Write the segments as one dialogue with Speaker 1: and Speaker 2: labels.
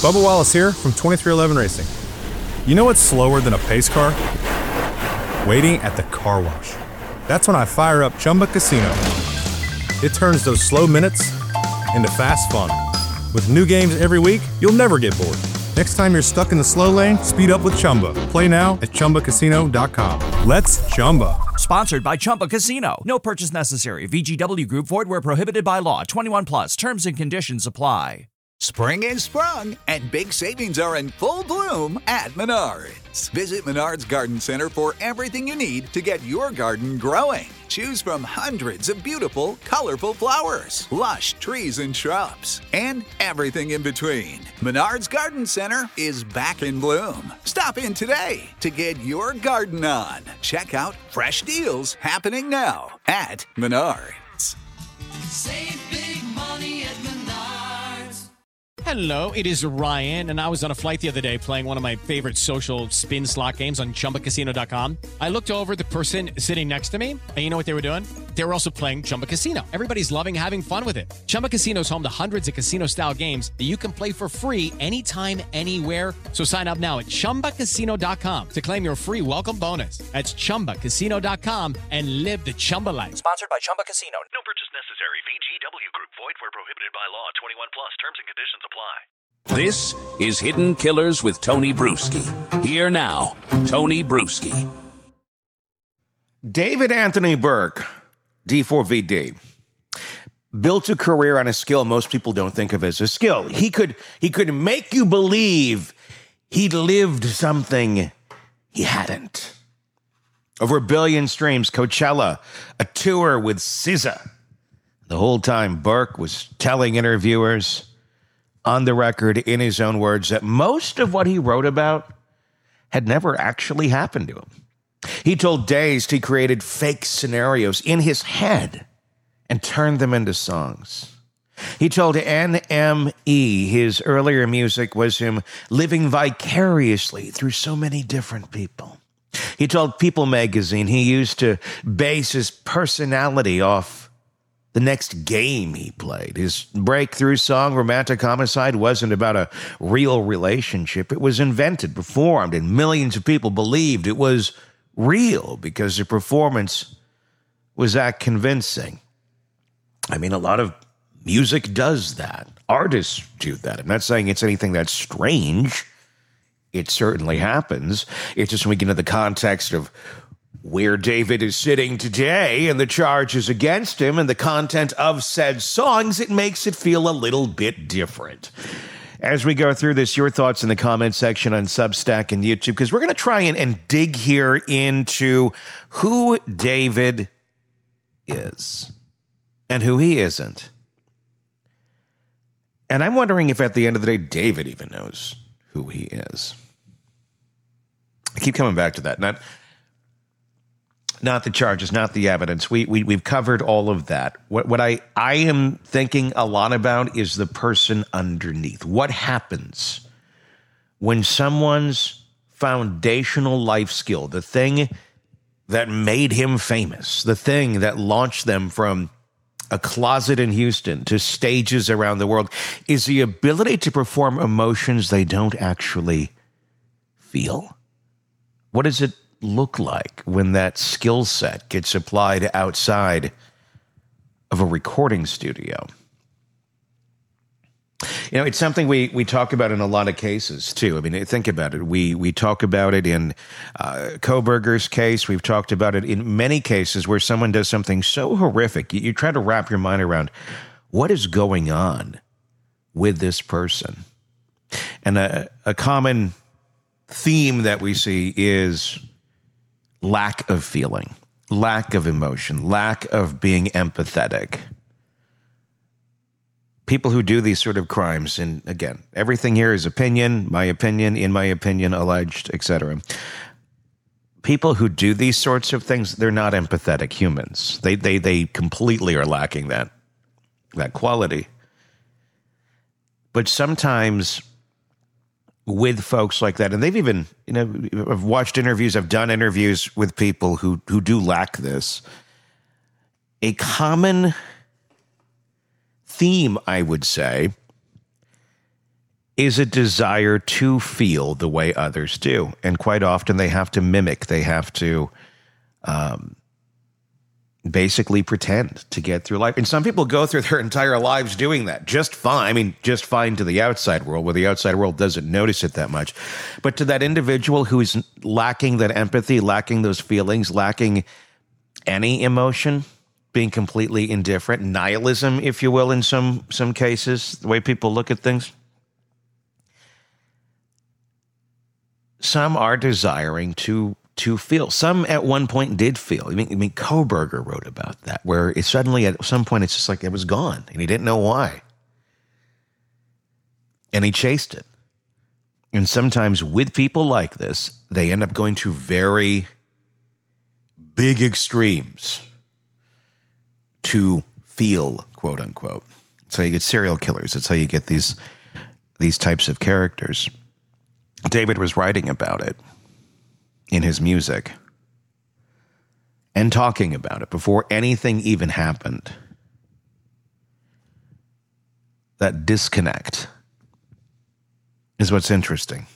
Speaker 1: Bubba Wallace here from 2311 Racing. You know what's slower than a pace car? Waiting at the car wash. That's when I fire up Chumba Casino. It turns those slow minutes into fast fun. With new games every week, you'll never get bored. Next time you're stuck in the slow lane, speed up with Chumba. Play now at ChumbaCasino.com. Let's Chumba.
Speaker 2: Sponsored by Chumba Casino. No purchase necessary. VGW Group. Void where prohibited by law. 21 plus. Terms and conditions apply.
Speaker 3: Spring is sprung, and big savings are in full bloom at Menards. Visit Menards Garden Center for everything you need to get your garden growing. Choose from hundreds of beautiful, colorful flowers, lush trees and shrubs, and everything in between. Menards Garden Center is back in bloom. Stop in today to get your garden on. Check out fresh deals happening now at Menards.
Speaker 4: Save big money at Menards.
Speaker 5: Hello, it is Ryan, and I was on a flight the other day playing one of my favorite social spin slot games on ChumbaCasino.com. I looked over at the person sitting next to me, and you know what they were doing? They were also playing Chumba Casino. Everybody's loving having fun with it. Chumba Casino is home to hundreds of casino-style games that you can play for free anytime, anywhere. So sign up now at ChumbaCasino.com to claim your free welcome bonus. That's ChumbaCasino.com and live the Chumba life.
Speaker 2: Sponsored by Chumba Casino.
Speaker 6: No purchase necessary. VGW Group. Void where prohibited by law. 21 plus. Terms and conditions apply.
Speaker 7: This is Hidden Killers with Tony Bruschi. Here now, Tony Bruschi.
Speaker 8: David Anthony Burke, D4VD, built a career on a skill most people don't think of as a skill. He could make you believe he'd lived something he hadn't. Over 1 billion streams, Coachella, a tour with SZA. The whole time, Burke was telling interviewers, on the record, in his own words, that most of what he wrote about had never actually happened to him. He told Dazed he created fake scenarios in his head and turned them into songs. He told NME his earlier music was him living vicariously through so many different people. He told People magazine he used to base his personality off the next game he played. His breakthrough song, Romantic Homicide, wasn't about a real relationship. It was invented, performed, and millions of people believed it was real because the performance was that convincing. I mean, a lot of music does that. Artists do that. I'm not saying it's anything that's strange. It certainly happens. It's just when we get into the context of where David is sitting today and the charges against him and the content of said songs, it makes it feel a little bit different. As we go through this, your thoughts in the comment section on Substack and YouTube, because we're going to try and dig here into who David is and who he isn't. And I'm wondering if at the end of the day, David even knows who he is. I keep coming back to that. Not the charges, not the evidence. We've covered all of that. What I am thinking a lot about is the person underneath. What happens when someone's foundational life skill, the thing that made him famous, the thing that launched them from a closet in Houston to stages around the world, is the ability to perform emotions they don't actually feel? What does it look like when that skill set gets applied outside of a recording studio? You know, it's something we talk about in a lot of cases, too. I mean, think about it. We talk about it in Kohberger's case. We've talked about it in many cases where someone does something so horrific. You try to wrap your mind around what is going on with this person. And a common theme that we see is lack of feeling, lack of emotion, lack of being empathetic. People who do these sort of crimes, and again, everything here is opinion, in my opinion, alleged, etc. People who do these sorts of things, they're not empathetic humans. They completely are lacking that quality. But sometimes with folks like that, and they've even, I've watched interviews, I've done interviews with people who do lack this. A common theme, I would say, is a desire to feel the way others do. And quite often they have to mimic, they have to basically pretend to get through life. And some people go through their entire lives doing that just fine. I mean, just fine to the outside world, where the outside world doesn't notice it that much. But to that individual who is lacking that empathy, lacking those feelings, lacking any emotion, being completely indifferent, nihilism, if you will, in some cases, the way people look at things. Some are desiring to feel. Some at one point did feel. I mean, Kohberger wrote about that, where it suddenly at some point it's just like it was gone, and he didn't know why. And he chased it. And sometimes with people like this, they end up going to very big extremes to feel, quote unquote. That's how you get serial killers. That's how you get these types of characters. David was writing about it in his music and talking about it before anything even happened. That disconnect is what's interesting.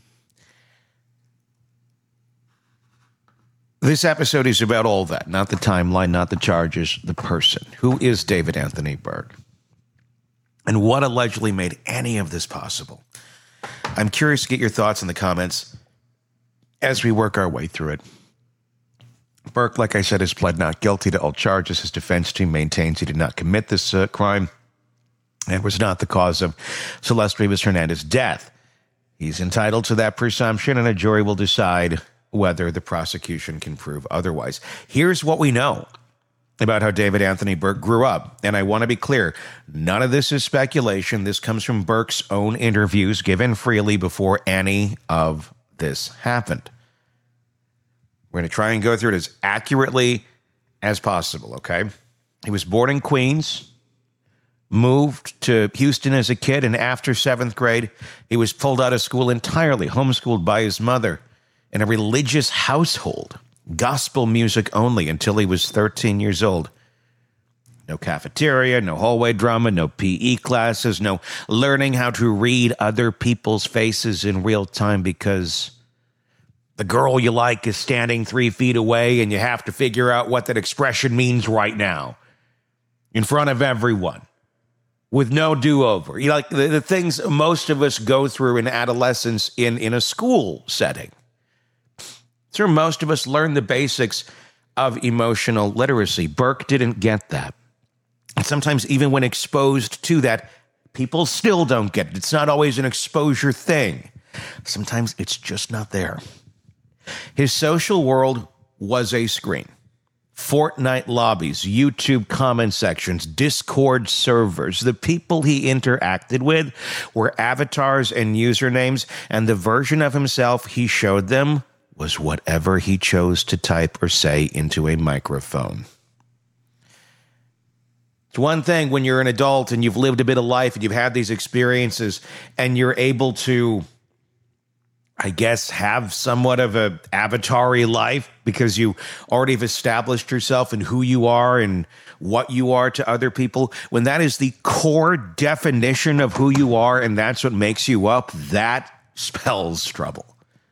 Speaker 8: This episode is about all that, not the timeline, not the charges, the person. Who is David Anthony Berg? And what allegedly made any of this possible? I'm curious to get your thoughts in the comments as we work our way through it. Burke, like I said, has pled not guilty to all charges. His defense team maintains he did not commit this crime and was not the cause of Celeste Rivas-Hernandez's death. He's entitled to that presumption, and a jury will decide whether the prosecution can prove otherwise. Here's what we know about how David Anthony Berg grew up. And I want to be clear, none of this is speculation. This comes from Burke's own interviews given freely before any of this happened. We're going to try and go through it as accurately as possible, okay? He was born in Queens, moved to Houston as a kid, and after 7th grade, he was pulled out of school entirely, homeschooled by his mother in a religious household, gospel music only, until he was 13 years old. No cafeteria, no hallway drama, no PE classes, no learning how to read other people's faces in real time because the girl you like is standing 3 feet away and you have to figure out what that expression means right now in front of everyone with no do-over. You like the things most of us go through in adolescence in a school setting. It's where most of us learn the basics of emotional literacy. Burke didn't get that. And sometimes even when exposed to that, people still don't get it. It's not always an exposure thing. Sometimes it's just not there. His social world was a screen. Fortnite lobbies, YouTube comment sections, Discord servers. The people he interacted with were avatars and usernames, and the version of himself he showed them was whatever he chose to type or say into a microphone. It's one thing when you're an adult and you've lived a bit of life and you've had these experiences and you're able to, I guess, have somewhat of a avatar-y life because you already have established yourself and who you are and what you are to other people. When that is the core definition of who you are and that's what makes you up, that spells trouble.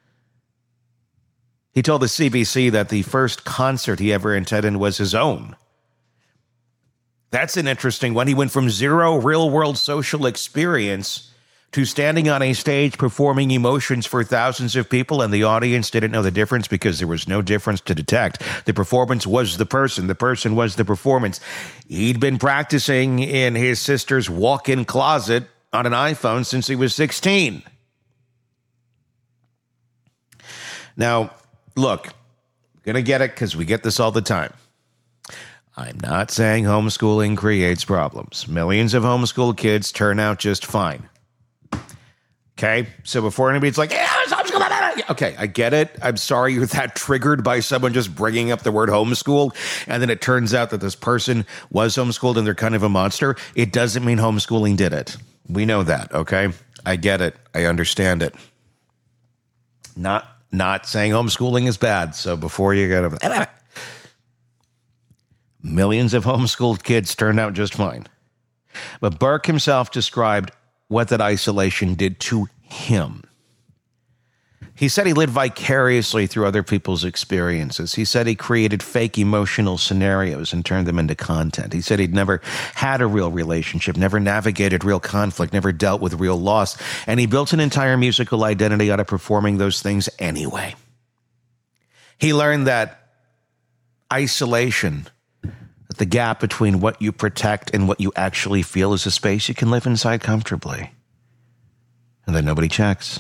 Speaker 8: He told the CBC that the first concert he ever attended was his own. That's an interesting one. He went from zero real-world social experience to standing on a stage performing emotions for thousands of people, and the audience didn't know the difference because there was no difference to detect. The performance was the person was the performance. He'd been practicing in his sister's walk-in closet on an iPhone since he was 16. Now, look, I'm going to get it because we get this all the time. I'm not saying homeschooling creates problems. Millions of homeschool kids turn out just fine. Okay? So before anybody's like, okay, I get it. I'm sorry you're that triggered by someone just bringing up the word homeschooled, and then it turns out that this person was homeschooled and they're kind of a monster. It doesn't mean homeschooling did it. We know that, okay? I get it. I understand it. Not saying homeschooling is bad, so before you get to... Millions of homeschooled kids turned out just fine. But Burke himself described what that isolation did to him. He said he lived vicariously through other people's experiences. He said he created fake emotional scenarios and turned them into content. He said he'd never had a real relationship, never navigated real conflict, never dealt with real loss, and he built an entire musical identity out of performing those things anyway. He learned that isolation, that the gap between what you protect and what you actually feel, is a space you can live inside comfortably, and that nobody checks.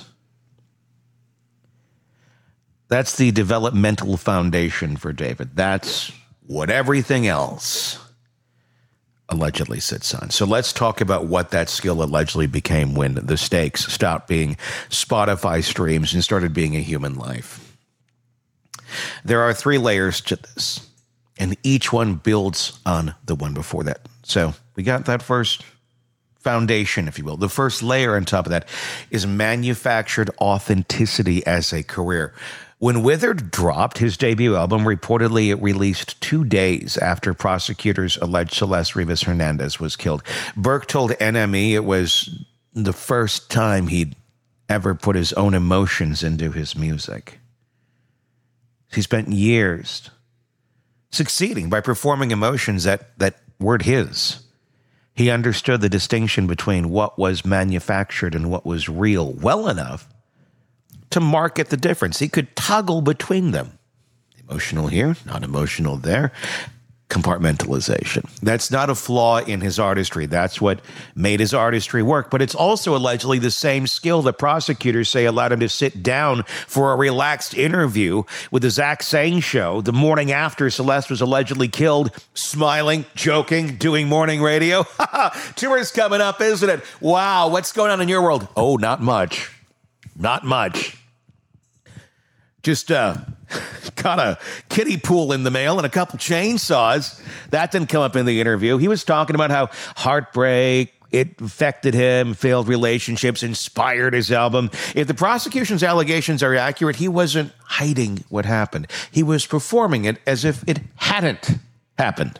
Speaker 8: That's the developmental foundation for David. That's what everything else allegedly sits on. So let's talk about what that skill allegedly became when the stakes stopped being Spotify streams and started being a human life. There are 3 layers to this, and each one builds on the one before that. So we got that first foundation, if you will. The first layer on top of that is manufactured authenticity as a career. When Withered dropped his debut album, reportedly it released 2 days after prosecutors alleged Celeste Rivas Hernandez was killed. Burke told NME it was the first time he'd ever put his own emotions into his music. He spent years succeeding by performing emotions that weren't his. He understood the distinction between what was manufactured and what was real well enough to market the difference. He could toggle between them. Emotional here, not emotional there. Compartmentalization. That's not a flaw in his artistry. That's what made his artistry work. But it's also allegedly the same skill that prosecutors say allowed him to sit down for a relaxed interview with the Zach Sang show the morning after Celeste was allegedly killed, smiling, joking, doing morning radio. Tour's coming up, isn't it? Wow, what's going on in your world? Oh, not much. Not much. Just got a kiddie pool in the mail and a couple chainsaws. That didn't come up in the interview. He was talking about how heartbreak, it affected him, failed relationships, inspired his album. If the prosecution's allegations are accurate, he wasn't hiding what happened. He was performing it as if it hadn't happened.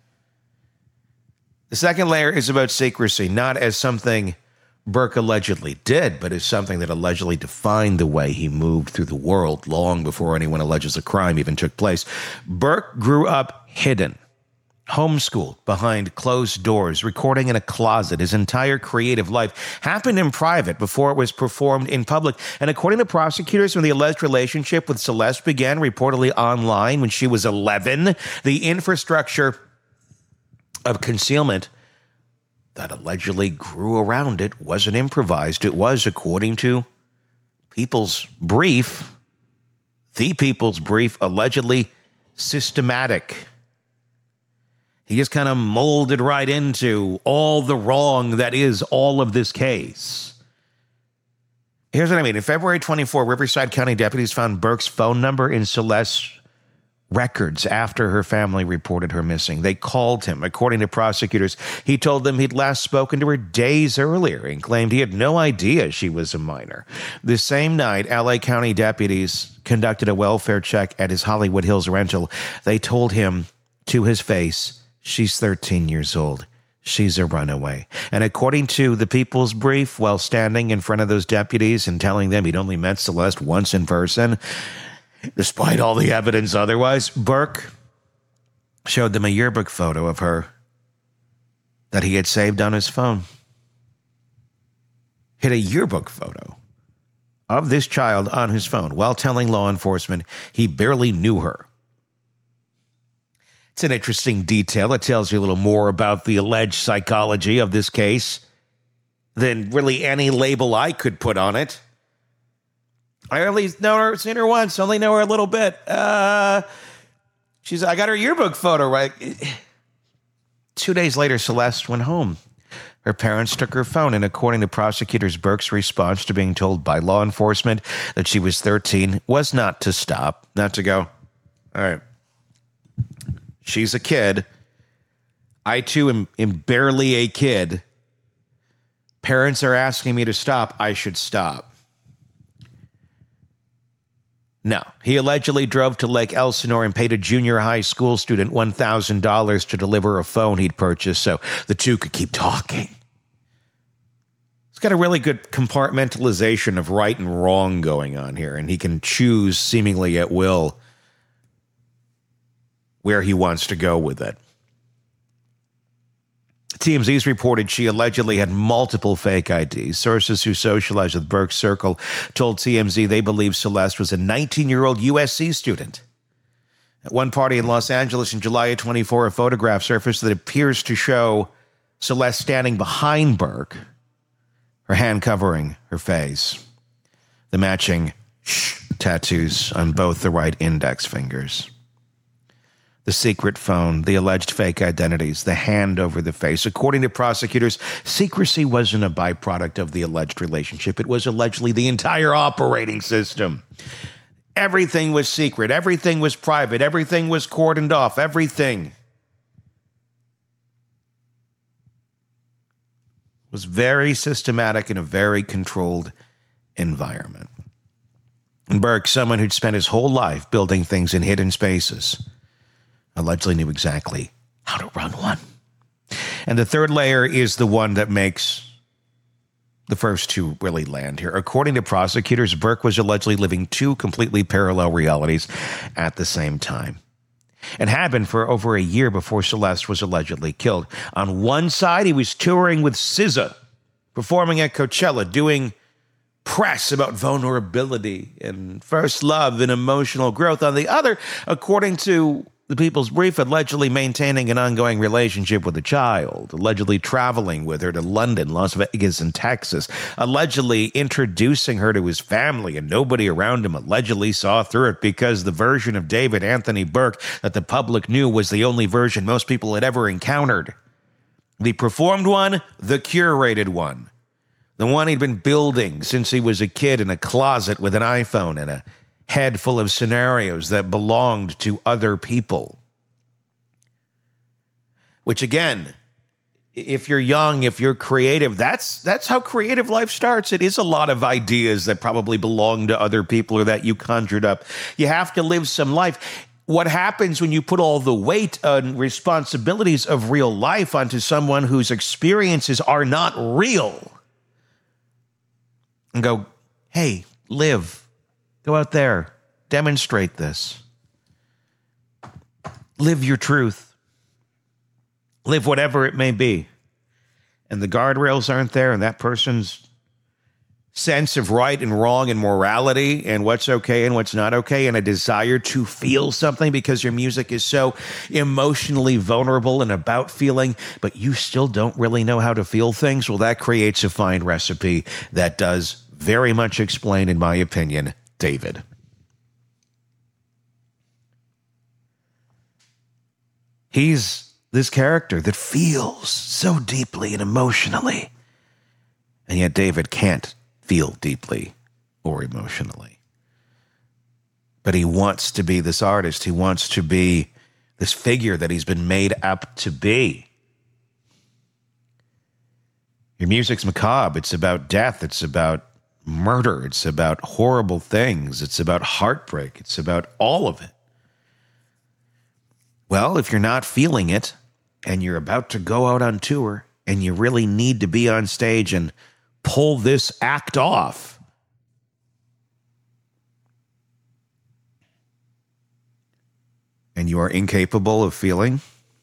Speaker 8: The second layer is about secrecy, not as something Burke allegedly did, but as something that allegedly defined the way he moved through the world long before anyone alleges a crime even took place. Burke grew up hidden, homeschooled behind closed doors, recording in a closet. His entire creative life happened in private before it was performed in public. And according to prosecutors, when the alleged relationship with Celeste began, reportedly online when she was 11, the infrastructure of concealment that allegedly grew around it wasn't improvised. It was, according to People's Brief, the People's Brief, allegedly systematic. He just kind of molded right into all the wrong that is all of this case. Here's what I mean. In February 24, Riverside County deputies found Burke's phone number in Celeste's records after her family reported her missing. They called him. According to prosecutors, he told them he'd last spoken to her days earlier and claimed he had no idea she was a minor. The same night, LA County deputies conducted a welfare check at his Hollywood Hills rental. They told him to his face, she's 13 years old. She's a runaway. And according to the People's Brief, while standing in front of those deputies and telling them he'd only met Celeste once in person, despite all the evidence otherwise, Burke showed them a yearbook photo of her that he had saved on his phone. He had a yearbook photo of this child on his phone while telling law enforcement he barely knew her. It's an interesting detail. It tells you a little more about the alleged psychology of this case than really any label I could put on it. I only know her, seen her once, only know her a little bit. I got her yearbook photo, right? 2 days later, Celeste went home. Her parents took her phone, and according to prosecutors, Burke's response to being told by law enforcement that she was 13 was not to stop, not to go, all right, she's a kid. I, too, am barely a kid. Parents are asking me to stop. I should stop. No, he allegedly drove to Lake Elsinore and paid a junior high school student $1,000 to deliver a phone he'd purchased so the two could keep talking. It's got a really good compartmentalization of right and wrong going on here, and he can choose seemingly at will where he wants to go with it. TMZ's reported she allegedly had multiple fake IDs. Sources who socialized with Burke's circle told TMZ they believe Celeste was a 19-year-old USC student. At one party in Los Angeles in July of 24, a photograph surfaced that appears to show Celeste standing behind Burke, her hand covering her face. The matching tattoos on both the right index fingers. The secret phone, the alleged fake identities, the hand over the face. According to prosecutors, secrecy wasn't a byproduct of the alleged relationship. It was allegedly the entire operating system. Everything was secret. Everything was private. Everything was cordoned off. Everything was very systematic in a very controlled environment. And Burke, someone who'd spent his whole life building things in hidden spaces, allegedly knew exactly how to run one. And the third layer is the one that makes the first two really land here. According to prosecutors, Burke was allegedly living two completely parallel realities at the same time, and had been for over a year before Celeste was allegedly killed. On one side, he was touring with SZA, performing at Coachella, doing press about vulnerability and first love and emotional growth. On the other, according to the People's Brief, allegedly maintaining an ongoing relationship with a child, allegedly traveling with her to London, Las Vegas, and Texas, allegedly introducing her to his family, and nobody around him allegedly saw through it because the version of David Anthony Burke that the public knew was the only version most people had ever encountered. The performed one, the curated one. The one he'd been building since he was a kid in a closet with an iPhone and a head full of scenarios that belonged to other people. Which again, if you're young, if you're creative, that's how creative life starts. It is a lot of ideas that probably belong to other people or that you conjured up. You have to live some life. What happens when you put all the weight and responsibilities of real life onto someone whose experiences are not real? And go, hey, live. Go out there, demonstrate this. Live your truth. Live whatever it may be. And the guardrails aren't there, and that person's sense of right and wrong and morality and what's okay and what's not okay, and a desire to feel something because your music is so emotionally vulnerable and about feeling, but you still don't really know how to feel things, well, that creates a fine recipe that does very much explain, in my opinion, David. He's this character that feels so deeply and emotionally, and yet David can't feel deeply or emotionally. But he wants to be this artist. He wants to be this figure that he's been made up to be. Your music's macabre. It's about death. It's about murder. It's about horrible things. It's about heartbreak. It's about all of it. Well, if you're not feeling it and you're about to go out on tour and you really need to be on stage and pull this act off, and you are incapable of feeling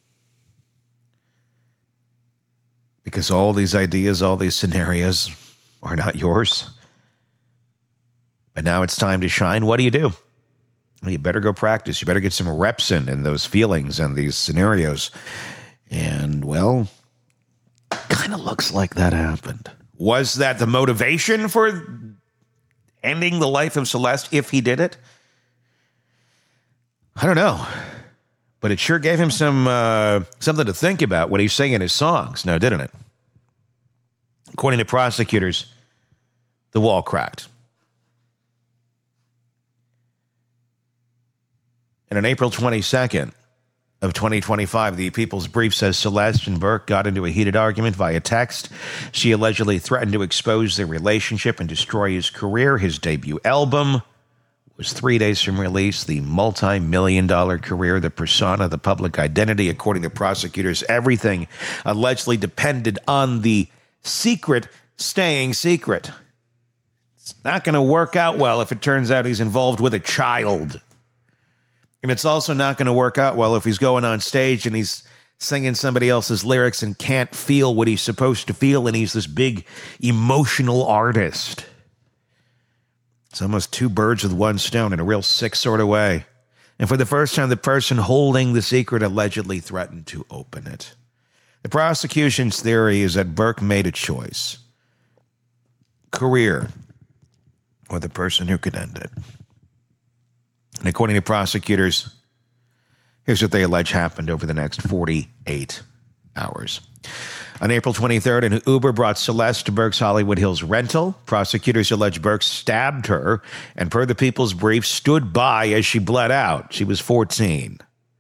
Speaker 8: because all these ideas, all these scenarios are not yours, but now it's time to shine, what do? Well, you better go practice. You better get some reps in those feelings and these scenarios. And, well, kind of looks like that happened. Was that the motivation for ending the life of Celeste if he did it? I don't know. But it sure gave him some something to think about when he's singing his songs, now didn't it? According to prosecutors, the wall cracked. And on April 22nd of 2025, the People's Brief says Celeste and Burke got into a heated argument via text. She allegedly threatened to expose their relationship and destroy his career. His debut album was 3 days from release. The multi-million-dollar career, the persona, the public identity. According to prosecutors, everything allegedly depended on the secret staying secret. It's not going to work out well if it turns out he's involved with a child. And it's also not going to work out well if he's going on stage and he's singing somebody else's lyrics and can't feel what he's supposed to feel, and he's this big emotional artist. It's almost two birds with one stone in a real sick sort of way. And for the first time, the person holding the secret allegedly threatened to open it. The prosecution's theory is that Burke made a choice. Career, or the person who could end it. And according to prosecutors, here's what they allege happened over the next 48 hours. On April 23rd, an Uber brought Celeste to Burke's Hollywood Hills rental. Prosecutors allege Burke stabbed her and, per the People's Brief, stood by as she bled out. She was 14.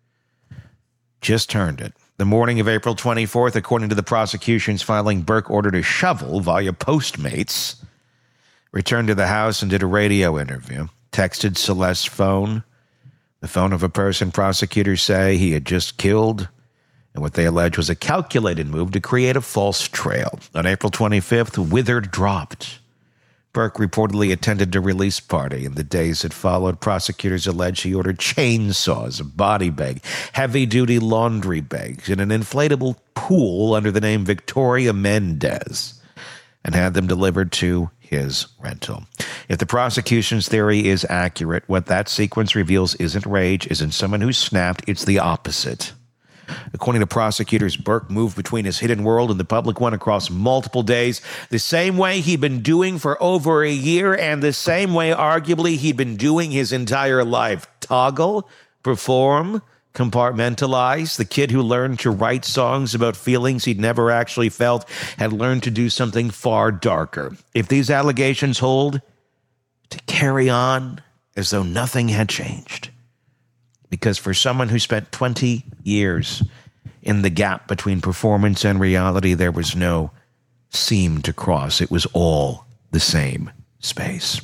Speaker 8: Just turned it. The morning of April 24th, according to the prosecution's filing, Burke ordered a shovel via Postmates, returned to the house and did a radio interview, texted Celeste's phone, the phone of a person prosecutors say he had just killed, and what they allege was a calculated move to create a false trail. On April 25th, Withered dropped. Burke reportedly attended a release party. In the days that followed, prosecutors allege he ordered chainsaws, a body bag, heavy-duty laundry bags, and an inflatable pool under the name Victoria Mendez, and had them delivered to his rental. If the prosecution's theory is accurate, what that sequence reveals isn't rage, isn't someone who snapped, it's the opposite. According to prosecutors, Burke moved between his hidden world and the public one across multiple days, the same way he'd been doing for over a year and the same way, arguably, he'd been doing his entire life. Toggle, perform, compartmentalize. The kid who learned to write songs about feelings he'd never actually felt had learned to do something far darker. If these allegations hold, to carry on as though nothing had changed. Because for someone who spent 20 years in the gap between performance and reality, there was no seam to cross. It was all the same space.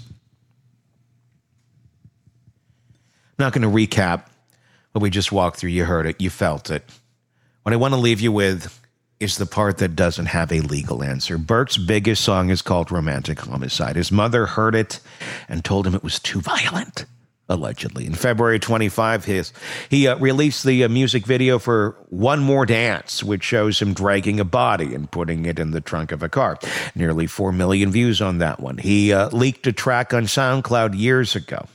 Speaker 8: I'm not going to recap what we just walked through. You heard it. You felt it. What I want to leave you with is the part that doesn't have a legal answer. Burke's biggest song is called Romantic Homicide. His mother heard it and told him it was too violent. Allegedly. In February 25, he released the music video for One More Dance, which shows him dragging a body and putting it in the trunk of a car. Nearly 4 million views on that one. He leaked a track on SoundCloud years ago.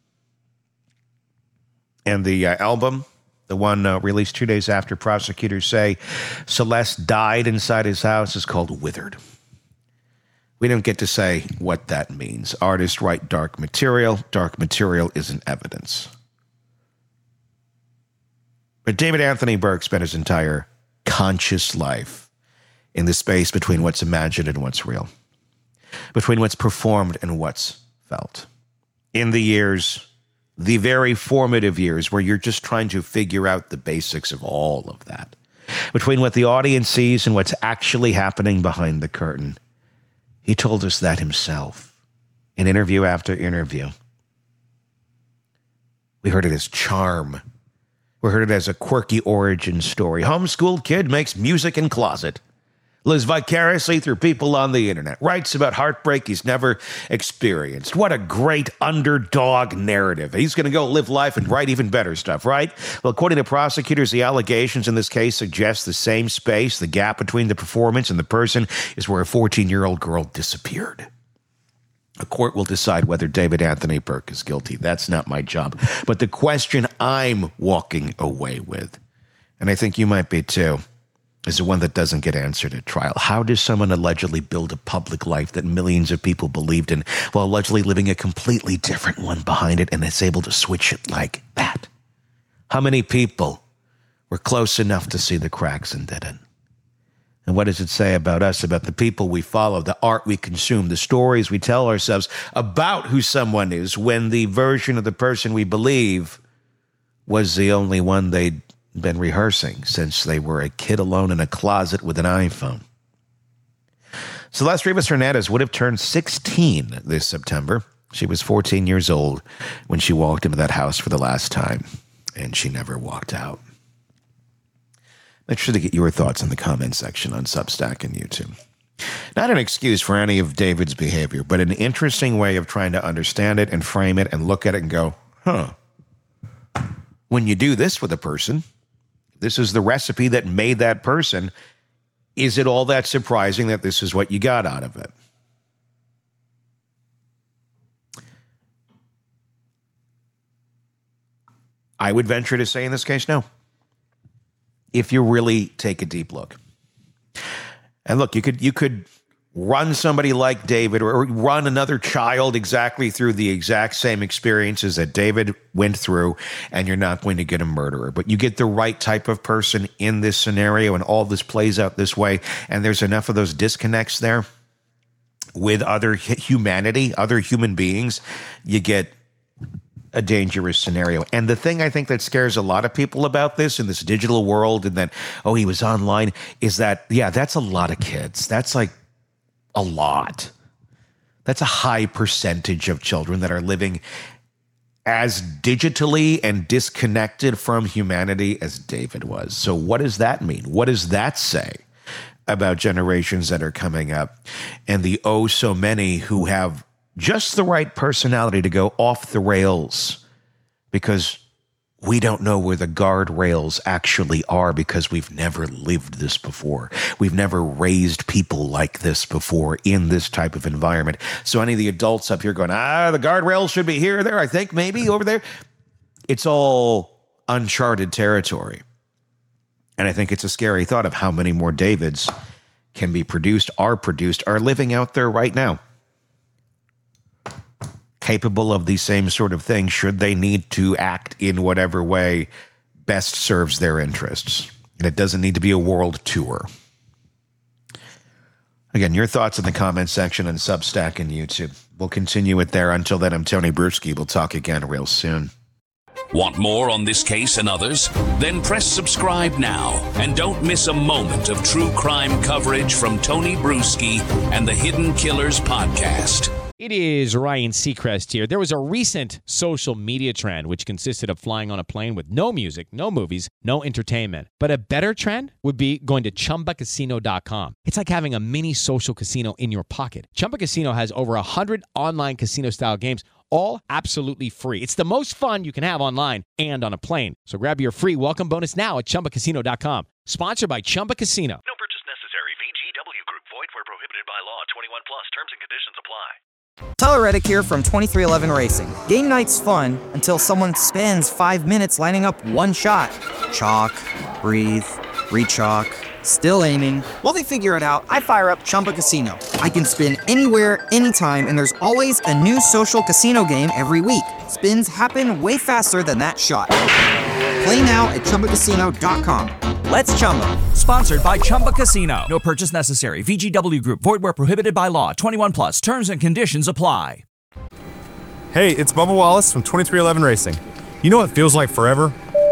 Speaker 8: And the album, the one released 2 days after prosecutors say Celeste died inside his house, is called Withered. We don't get to say what that means. Artists write dark material. Dark material isn't evidence. But David Anthony Burke spent his entire conscious life in the space between what's imagined and what's real, between what's performed and what's felt. In the years, the very formative years where you're just trying to figure out the basics of all of that, between what the audience sees and what's actually happening behind the curtain. He told us that himself in interview after interview. We heard it as charm. We heard it as a quirky origin story. Homeschooled kid makes music in closet. Lives vicariously through people on the internet. Writes about heartbreak he's never experienced. What a great underdog narrative. He's going to go live life and write even better stuff, right? Well, according to prosecutors, the allegations in this case suggest the same space, the gap between the performance and the person, is where a 14-year-old girl disappeared. A court will decide whether David Anthony Burke is guilty. That's not my job. But the question I'm walking away with, and I think you might be too, is the one that doesn't get answered at trial. How does someone allegedly build a public life that millions of people believed in while allegedly living a completely different one behind it and is able to switch it like that? How many people were close enough to see the cracks and didn't? And what does it say about us, about the people we follow, the art we consume, the stories we tell ourselves about who someone is when the version of the person we believe was the only one they'd been rehearsing since they were a kid alone in a closet with an iPhone? Celeste Rivas Hernandez would have turned 16 this September. She was 14 years old when she walked into that house for the last time, and she never walked out. Make sure to get your thoughts in the comment section on Substack and YouTube. Not an excuse for any of David's behavior, but an interesting way of trying to understand it and frame it and look at it and go, when you do this with a person, this is the recipe that made that person. Is it all that surprising that this is what you got out of it? I would venture to say in this case, no. If you really take a deep look. And look, you could run somebody like David or run another child exactly through the exact same experiences that David went through, and you're not going to get a murderer. But you get the right type of person in this scenario, and all this plays out this way, and there's enough of those disconnects there with other humanity, other human beings, you get a dangerous scenario. And the thing I think that scares a lot of people about this in this digital world, and that, he was online, is that, that's a lot of kids. That's like a lot. That's a high percentage of children that are living as digitally and disconnected from humanity as David was. So what does that mean? What does that say about generations that are coming up and the so many who have just the right personality to go off the rails, because we don't know where the guardrails actually are, because we've never lived this before. We've never raised people like this before in this type of environment. So any of the adults up here going, the guardrails should be here, there, I think, maybe over there. It's all uncharted territory. And I think it's a scary thought of how many more Davids can be produced, are living out there right now, capable of the same sort of thing should they need to act in whatever way best serves their interests. And it doesn't need to be a world tour. Again, your thoughts in the comment section on Substack and YouTube. We'll continue it there. Until then, I'm Tony Bruschi. We'll talk again real soon.
Speaker 7: Want more on this case and others? Then press subscribe now and don't miss a moment of true crime coverage from Tony Bruschi and the Hidden Killers podcast.
Speaker 5: It is Ryan Seacrest here. There was a recent social media trend which consisted of flying on a plane with no music, no movies, no entertainment. But a better trend would be going to ChumbaCasino.com. It's like having a mini social casino in your pocket. Chumba Casino has over 100 online casino-style games, all absolutely free. It's the most fun you can have online and on a plane. So grab your free welcome bonus now at ChumbaCasino.com. Sponsored by Chumba Casino.
Speaker 6: No purchase necessary. VGW Group. Void where prohibited by law. 21 plus. Terms and conditions apply.
Speaker 9: Tyler Reddick here from 2311 Racing. Game night's fun until someone spends 5 minutes lining up one shot. Chalk, breathe, re-chalk, still aiming. While they figure it out, I fire up Chumba Casino. I can spin anywhere, anytime, and there's always a new social casino game every week. Spins happen way faster than that shot. Play now at ChumbaCasino.com. Let's Chumba.
Speaker 2: Sponsored by Chumba Casino. No purchase necessary. VGW Group. Void where prohibited by law. 21 plus. Terms and conditions apply.
Speaker 1: Hey, it's Bubba Wallace from 2311 Racing. You know what feels like forever?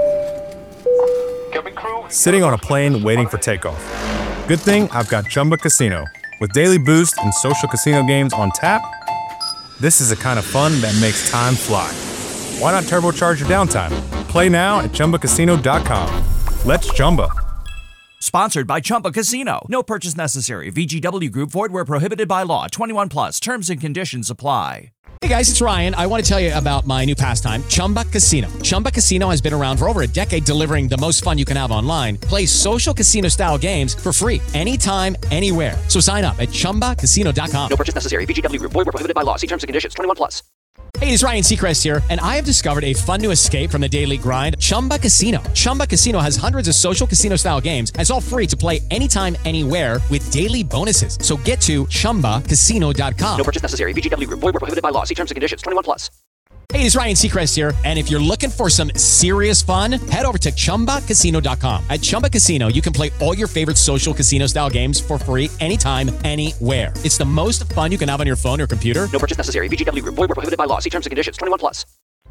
Speaker 1: Sitting on a plane waiting for takeoff. Good thing I've got Chumba Casino. With daily boost and social casino games on tap, this is the kind of fun that makes time fly. Why not turbocharge your downtime? Play now at ChumbaCasino.com. Let's Chumba.
Speaker 2: Sponsored by Chumba Casino. No purchase necessary. VGW Group. Void where prohibited by law. 21 plus. Terms and conditions apply.
Speaker 5: Hey guys, it's Ryan. I want to tell you about my new pastime, Chumba Casino. Chumba Casino has been around for over a decade, delivering the most fun you can have online. Play social casino-style games for free anytime, anywhere. So sign up at ChumbaCasino.com.
Speaker 6: No purchase necessary. VGW Group. Void where prohibited by law. See terms and conditions. 21 plus.
Speaker 5: Hey, it's Ryan Seacrest here, and I have discovered a fun new escape from the daily grind, Chumba Casino. Chumba Casino has hundreds of social casino-style games, and it's all free to play anytime, anywhere with daily bonuses. So get to ChumbaCasino.com.
Speaker 6: No purchase necessary. VGW Group. Void where prohibited by law. See terms and conditions. 21 plus.
Speaker 5: Hey, it's Ryan Seacrest here, and if you're looking for some serious fun, head over to ChumbaCasino.com. At Chumba Casino, you can play all your favorite social casino-style games for free anytime, anywhere. It's the most fun you can have on your phone or computer.
Speaker 6: No purchase necessary. VGW Group. Void where prohibited by law. See terms and conditions. 21 plus.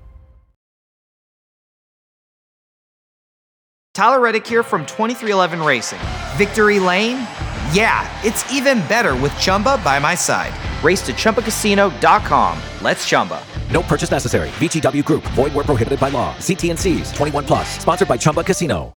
Speaker 9: Tyler Reddick here from 2311 Racing. Victory Lane? Yeah, it's even better with Chumba by my side. Race to ChumbaCasino.com. Let's Chumba.
Speaker 10: No purchase necessary. VGW Group. Void where prohibited by law. See T&Cs. 21 plus. Sponsored by Chumba Casino.